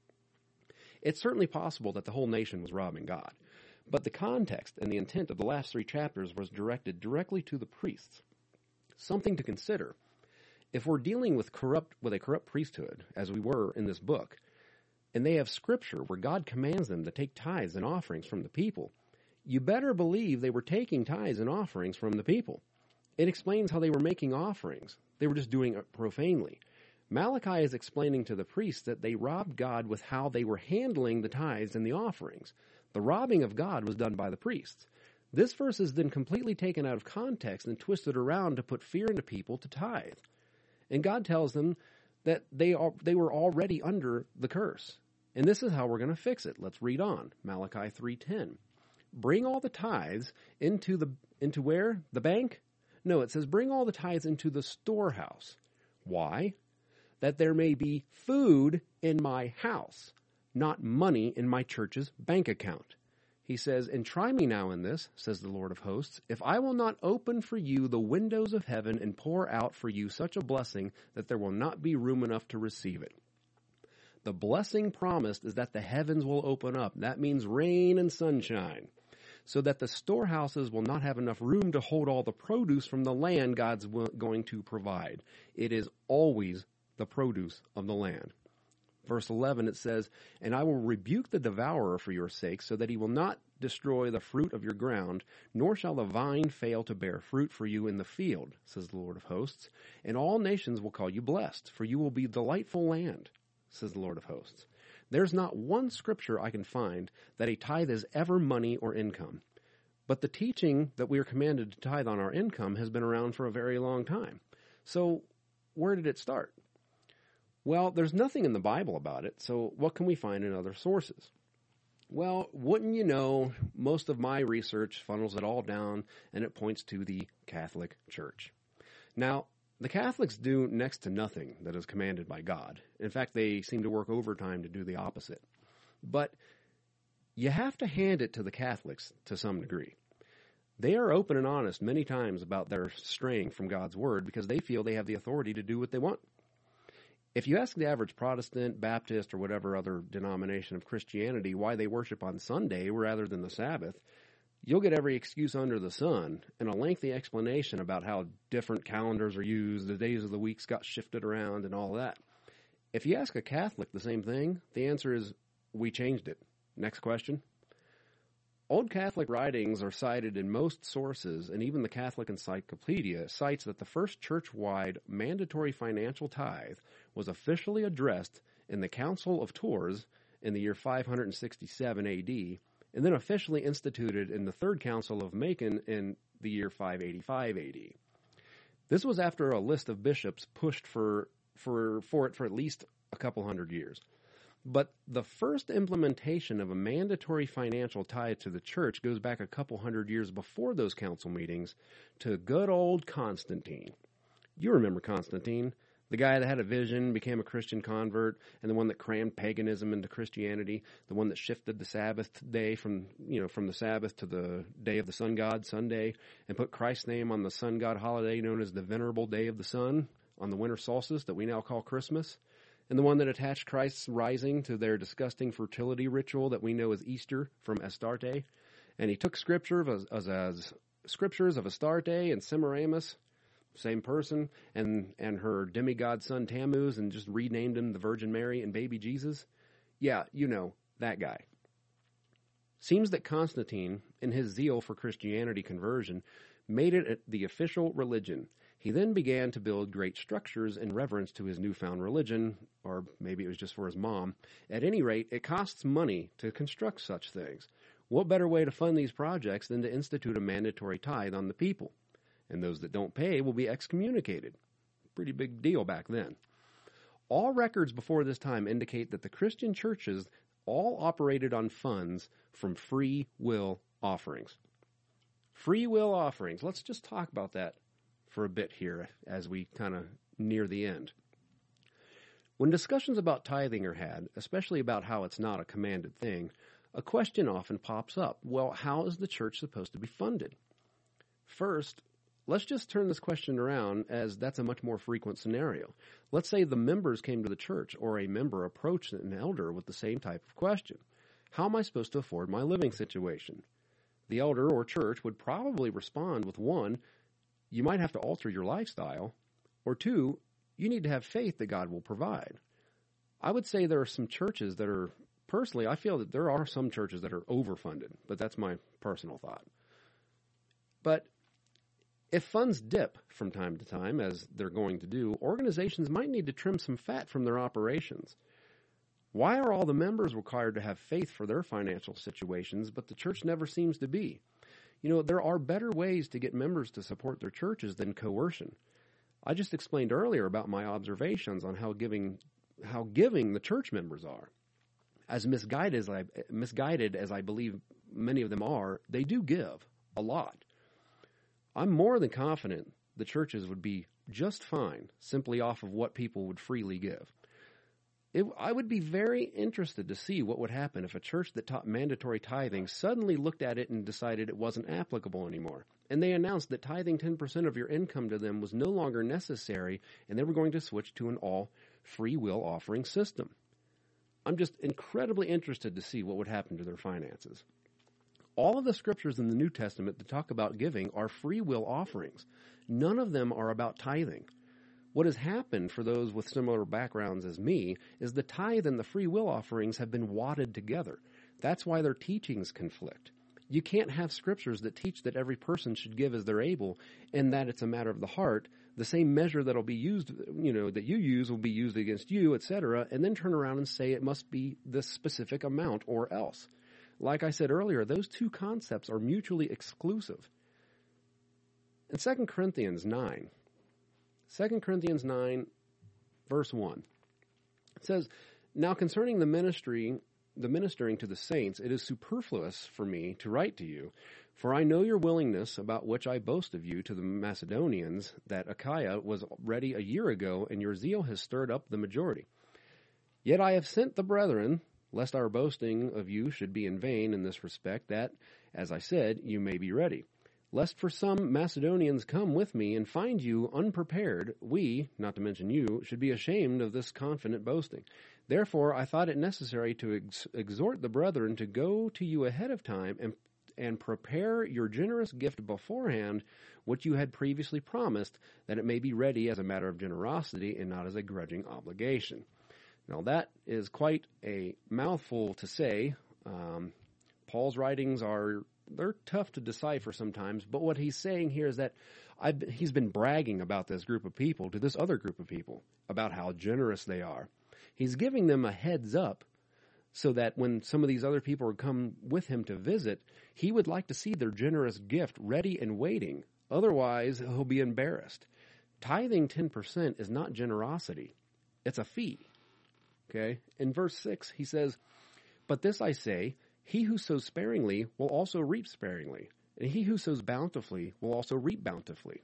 It's certainly possible that the whole nation was robbing God, but the context and the intent of the last three chapters was directed directly to the priests. Something to consider. If we're dealing with corrupt with a corrupt priesthood, as we were in this book, and they have scripture where God commands them to take tithes and offerings from the people, you better believe they were taking tithes and offerings from the people. It explains how they were making offerings. They were just doing it profanely. Malachi is explaining to the priests that they robbed God with how they were handling the tithes and the offerings. The robbing of God was done by the priests. This verse is then completely taken out of context and twisted around to put fear into people to tithe. And God tells them that they are, they were already under the curse. And this is how we're going to fix it. Let's read on. Malachi three ten. Bring all the tithes into the into where? The bank? No, it says bring all the tithes into the storehouse. Why? That there may be food in my house, not money in my church's bank account. He says, and try me now in this, says the Lord of hosts, if I will not open for you the windows of heaven and pour out for you such a blessing that there will not be room enough to receive it. The blessing promised is that the heavens will open up. That means rain and sunshine, so that the storehouses will not have enough room to hold all the produce from the land God's going to provide. It is always the produce of the land. Verse eleven, it says, and I will rebuke the devourer for your sake, so that he will not destroy the fruit of your ground, nor shall the vine fail to bear fruit for you in the field, says the Lord of hosts. And all nations will call you blessed, for you will be a delightful land, says the Lord of hosts. There's not one scripture I can find that a tithe is ever money or income. But the teaching that we are commanded to tithe on our income has been around for a very long time. So where did it start? Well, there's nothing in the Bible about it, so what can we find in other sources? Well, wouldn't you know, most of my research funnels it all down, and it points to the Catholic Church. Now, the Catholics do next to nothing that is commanded by God. In fact, they seem to work overtime to do the opposite. But you have to hand it to the Catholics to some degree. They are open and honest many times about their straying from God's word because they feel they have the authority to do what they want. If you ask the average Protestant, Baptist, or whatever other denomination of Christianity why they worship on Sunday rather than the Sabbath, you'll get every excuse under the sun and a lengthy explanation about how different calendars are used, the days of the weeks got shifted around, and all that. If you ask a Catholic the same thing, the answer is, we changed it. Next question. Old Catholic writings are cited in most sources, and even the Catholic Encyclopedia cites that the first church-wide mandatory financial tithe was officially addressed in the Council of Tours in the year five hundred sixty-seven A D, and then officially instituted in the Third Council of Macon in the year five eighty-five A D. This was after a list of bishops pushed for, for, for it for at least a couple hundred years. But the first implementation of a mandatory financial tithe to the church goes back a couple hundred years before those council meetings to good old Constantine. You remember Constantine, the guy that had a vision, became a Christian convert, and the one that crammed paganism into Christianity, the one that shifted the Sabbath day from, you know, from the Sabbath to the day of the sun god, Sunday, and put Christ's name on the sun god holiday known as the Venerable Day of the Sun. on the winter solstice that we now call Christmas, and the one that attached Christ's rising to their disgusting fertility ritual that we know as Easter from Astarte. And he took scripture as, as, as scriptures of Astarte and Semiramis, same person, and, and her demigod son Tammuz, and just renamed him the Virgin Mary and baby Jesus. Yeah, you know, that guy. Seems that Constantine, in his zeal for Christianity conversion, made it the official religion. He then began to build great structures in reverence to his newfound religion, or maybe it was just for his mom. At any rate, it costs money to construct such things. What better way to fund these projects than to institute a mandatory tithe on the people? And those that don't pay will be excommunicated. Pretty big deal back then. All records before this time indicate that the Christian churches all operated on funds from free will offerings. Free will offerings. Let's just talk about that for a bit here as we kind of near the end. When discussions about tithing are had, especially about how it's not a commanded thing, a question often pops up. Well, how is the church supposed to be funded? First, let's just turn this question around, as that's a much more frequent scenario. Let's say the members came to the church, or a member approached an elder with the same type of question. How am I supposed to afford my living situation? The elder or church would probably respond with, one, you might have to alter your lifestyle, or two, you need to have faith that God will provide. I would say there are some churches that are, personally, I feel that there are some churches that are overfunded, but that's my personal thought. But if funds dip from time to time, as they're going to do, organizations might need to trim some fat from their operations. Why are all the members required to have faith for their financial situations, but the church never seems to be? You know, there are better ways to get members to support their churches than coercion. I just explained earlier about my observations on how giving, how giving the church members are. As misguided as I, misguided as I believe many of them are, they do give a lot. I'm more than confident the churches would be just fine simply off of what people would freely give. It, I would be very interested to see what would happen if a church that taught mandatory tithing suddenly looked at it and decided it wasn't applicable anymore. And they announced that tithing ten percent of your income to them was no longer necessary, and they were going to switch to an all free will offering system. I'm just incredibly interested to see what would happen to their finances. All of the scriptures in the New Testament that talk about giving are free will offerings. None of them are about tithing. What has happened for those with similar backgrounds as me is the tithe and the free will offerings have been wadded together. That's why their teachings conflict. You can't have scriptures that teach that every person should give as they're able and that it's a matter of the heart. The same measure that'll be used, you know, that you use will be used against you, et cetera, and then turn around and say it must be this specific amount or else. Like I said earlier, those two concepts are mutually exclusive. In Second Corinthians nine, Second Corinthians nine, verse one, it says, now concerning the ministry, the ministering to the saints, it is superfluous for me to write to you, for I know your willingness, about which I boast of you to the Macedonians, that Achaia was ready a year ago, and your zeal has stirred up the majority. Yet I have sent the brethren, lest our boasting of you should be in vain in this respect, that, as I said, you may be ready. Lest for some Macedonians come with me and find you unprepared, we, not to mention you, should be ashamed of this confident boasting. Therefore I thought it necessary to ex- exhort the brethren to go to you ahead of time and and prepare your generous gift beforehand, which you had previously promised, that it may be ready as a matter of generosity and not as a grudging obligation. Now that is quite a mouthful to say. Um, Paul's writings are, they're tough to decipher sometimes, but what he's saying here is that I've, he's been bragging about this group of people to this other group of people, about how generous they are. He's giving them a heads up so that when some of these other people would come with him to visit, he would like to see their generous gift ready and waiting. Otherwise, he'll be embarrassed. Tithing ten percent is not generosity. It's a fee. Okay? In verse six, he says, but this I say, he who sows sparingly will also reap sparingly, and he who sows bountifully will also reap bountifully.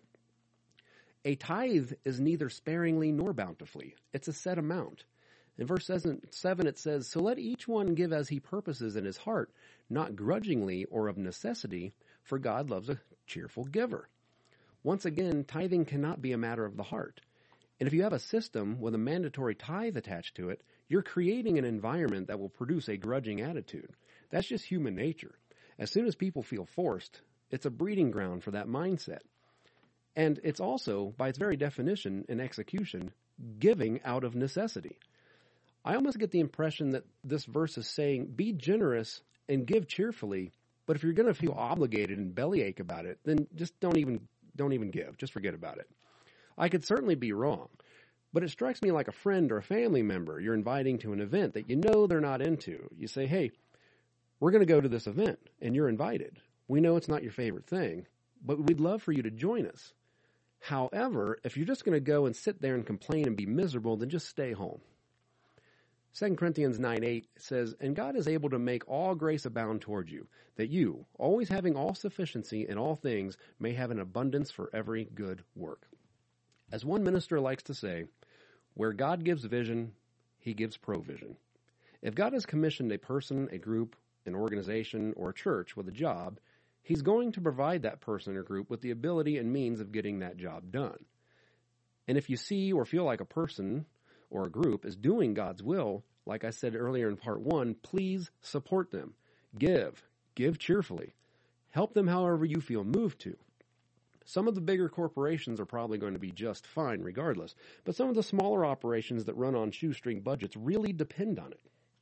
A tithe is neither sparingly nor bountifully. It's a set amount. In verse seven, it says, so let each one give as he purposes in his heart, not grudgingly or of necessity, for God loves a cheerful giver. Once again, tithing cannot be a matter of the heart. And if you have a system with a mandatory tithe attached to it, you're creating an environment that will produce a grudging attitude. That's just human nature. As soon as people feel forced, it's a breeding ground for that mindset. And it's also, by its very definition and execution, giving out of necessity. I almost get the impression that this verse is saying, be generous and give cheerfully, but if you're going to feel obligated and bellyache about it, then just don't even don't even give. Just forget about it. I could certainly be wrong, but it strikes me like a friend or a family member you're inviting to an event that you know they're not into. You say, hey, we're going to go to this event, and you're invited. We know it's not your favorite thing, but we'd love for you to join us. However, if you're just going to go and sit there and complain and be miserable, then just stay home. Second Corinthians nine eight says, and God is able to make all grace abound toward you, that you, always having all sufficiency in all things, may have an abundance for every good work. As one minister likes to say, where God gives vision, he gives provision. If God has commissioned a person, a group, an organization, or a church with a job, he's going to provide that person or group with the ability and means of getting that job done. And if you see or feel like a person or a group is doing God's will, like I said earlier in part one, please support them. Give. Give cheerfully. Help them however you feel moved to. Some of the bigger corporations are probably going to be just fine regardless, but some of the smaller operations that run on shoestring budgets really depend on it.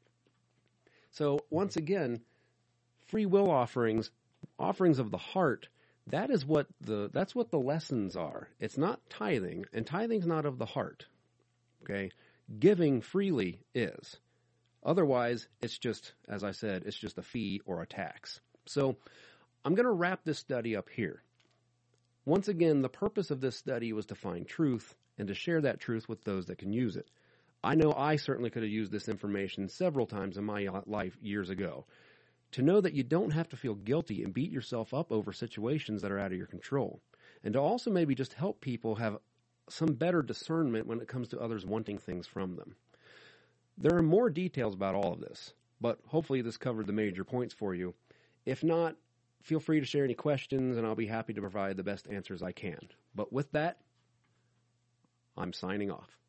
So once again, free will offerings, offerings of the heart, that is what the that's what the lessons are. It's not tithing, and tithing's not of the heart. Okay? Giving freely is. Otherwise, it's just, as I said, it's just a fee or a tax. So I'm going to wrap this study up here. Once again, the purpose of this study was to find truth and to share that truth with those that can use it. I know I certainly could have used this information several times in my life years ago. To know that you don't have to feel guilty and beat yourself up over situations that are out of your control. And to also maybe just help people have some better discernment when it comes to others wanting things from them. There are more details about all of this, but hopefully this covered the major points for you. If not, feel free to share any questions and I'll be happy to provide the best answers I can. But with that, I'm signing off.